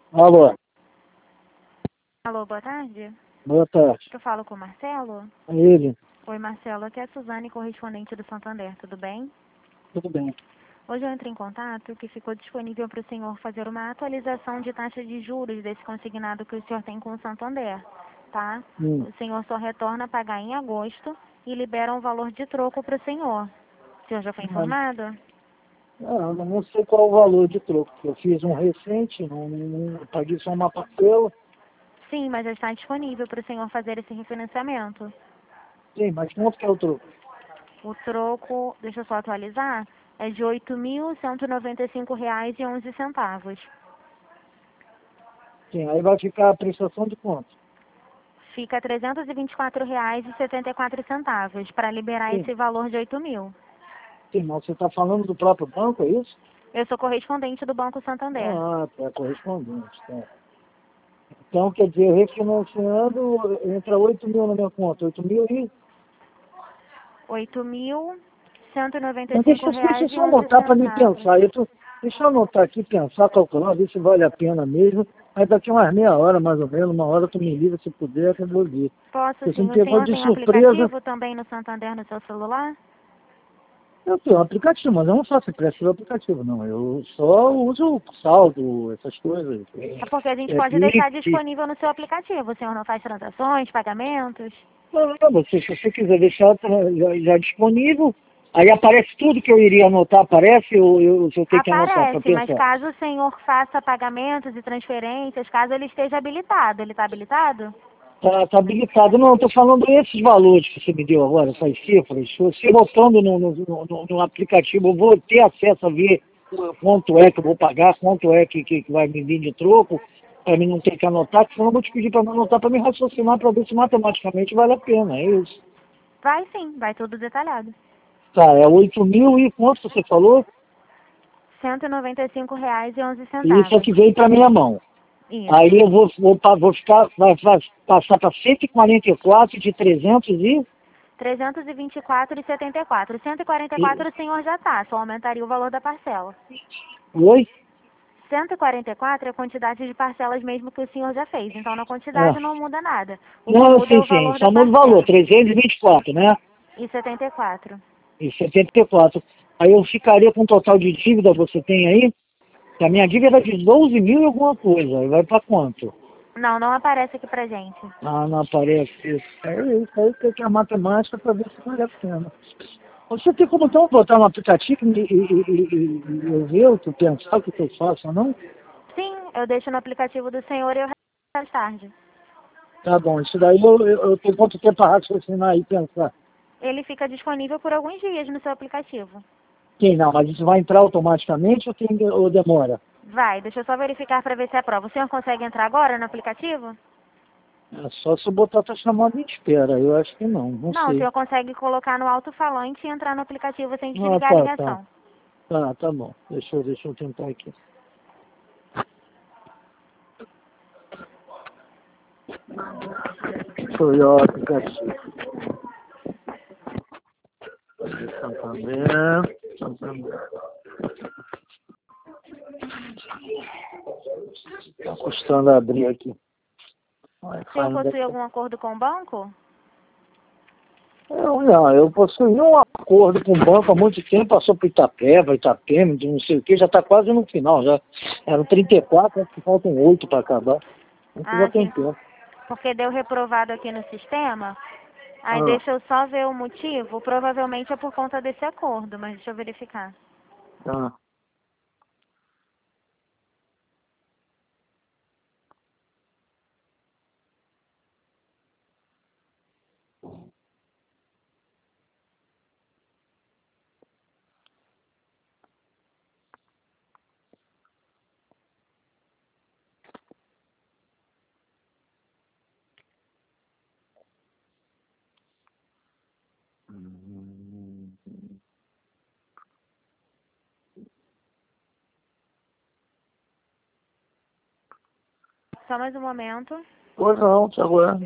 Alô, Alô, boa tarde. boa tarde. Eu falo com o Marcelo. É ele? Oi, Marcelo. Aqui é a Suzane, correspondente do Santander. Tudo bem? Tudo bem. Hoje eu entrei em contato que ficou disponível para o senhor fazer uma atualização de taxa de juros desse consignado que o senhor tem com o Santander, tá? Hum. O senhor só retorna a pagar em agosto e libera um valor de troco para o senhor. O senhor já foi Mas, informado? eu não sei qual o valor de troco. Eu fiz um recente, não paguei só uma parcela. Sim, mas já está disponível para o senhor fazer esse refinanciamento. Sim, mas quanto que é o troco? O troco, deixa eu só atualizar, é de R$ 8.195,11. Sim, aí vai ficar a prestação de quanto? Fica R$ 324,74 para liberar Sim, esse valor de 8.000. sim, mas você está falando do próprio banco, é isso? Eu sou correspondente do Banco Santander. Ah, tá, correspondente, tá. Então, quer dizer, refinanciando, entra 8 mil na minha conta, 8 mil e... Mas deixa eu só anotar para me R$ 8.195,11. pensar. Deixa eu anotar aqui, pensar, calcular, ver se vale a pena mesmo. Aí daqui umas meia hora, mais ou menos, uma hora tu me liga se puder, que eu vou ver. Posso Porque você me sim. O pegou senhor de tem surpresa. aplicativo também no Santander no seu celular? Eu tenho um aplicativo, mas eu não faço empréstimo do aplicativo, não. Eu só uso o saldo, essas coisas. É porque a gente É pode deixar Pix. disponível no seu aplicativo. O senhor não faz transações, pagamentos? Não, se você quiser deixar já disponível, aí aparece tudo que eu iria anotar, aparece ou se eu tenho que anotar para Aparece, mas pensar? caso o senhor faça pagamentos e transferências, caso ele esteja habilitado, ele está habilitado? Tá habilitado. Não, estou falando esses valores que você me deu agora, essas cifras. Se você botando no aplicativo, eu vou ter acesso a ver quanto é que eu vou pagar, quanto é que vai me vir de troco, para mim não ter que anotar, que senão eu vou te pedir para me anotar, para me raciocinar, para ver se matematicamente vale a pena. É isso. Vai sim, vai tudo detalhado. Tá, é 8 mil e quanto você falou? Isso é R$ 195,11. que veio para minha mão. Aí Isso. eu vou ficar, vai passar para 144 de 300 e... 324,74. 144 o senhor já está, só aumentaria o valor da parcela. Oi? 144 é a quantidade de parcelas mesmo que o senhor já fez, então na Ah. quantidade não muda nada. O que Não, muda é sim, o sim. valor da Só muda o valor, parcela. 324, né? E 74. E 74. Aí eu ficaria com um total de dívida, você tem aí? Que a minha dívida é de 12 mil e alguma coisa. Aí vai pra quanto? Não, não aparece aqui pra gente. Ah, não aparece isso. É isso, aí tem que a matemática para ver se vale a pena. Você tem como então botar no aplicativo e eu ver o que eu pensar, o que eu faço ou não? Sim, eu deixo no aplicativo do senhor e eu retorno mais tarde. Tá bom, isso daí eu tenho quanto tempo para raciocinar e pensar? Ele fica disponível por alguns dias no seu aplicativo. Quem não, mas isso vai entrar automaticamente ou demora? Vai, deixa eu só verificar para ver se é prova. O senhor consegue entrar agora no aplicativo? É só se eu botar tá chamada em espera. Eu acho que não Não, o sei. senhor consegue colocar no alto-falante e entrar no aplicativo sem Ah, desligar a tá. ligação. Tá bom. Deixa eu tentar aqui. Deixa eu olhar o aplicativo. Santander. Tá custando abrir aqui. O senhor possui algum acordo com o banco? Eu possuí um acordo com o banco há muito tempo, passou para Itapema, de não sei o que, já está quase no final, já eram 34, acho que faltam 8 para acabar. Isso já Ah, tem sim, tempo. porque deu reprovado aqui no sistema. Aí Ah, deixa eu só ver o motivo. Provavelmente é por conta desse acordo, mas deixa eu verificar. tá. Só mais um momento. Pois não, te aguardo.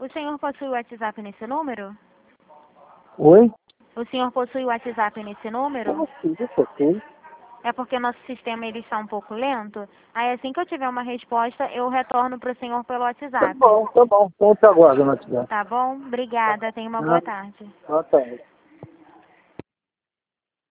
O senhor possui o WhatsApp nesse número? Oi? O senhor possui o WhatsApp nesse número? Sim, eu sei. É porque nosso sistema ele está um pouco lento. Aí assim que eu tiver uma resposta, eu retorno para o senhor pelo WhatsApp. Tá bom. Então te aguardo no WhatsApp. Tá bom? Obrigada. Tenha uma boa tarde. Boa tarde.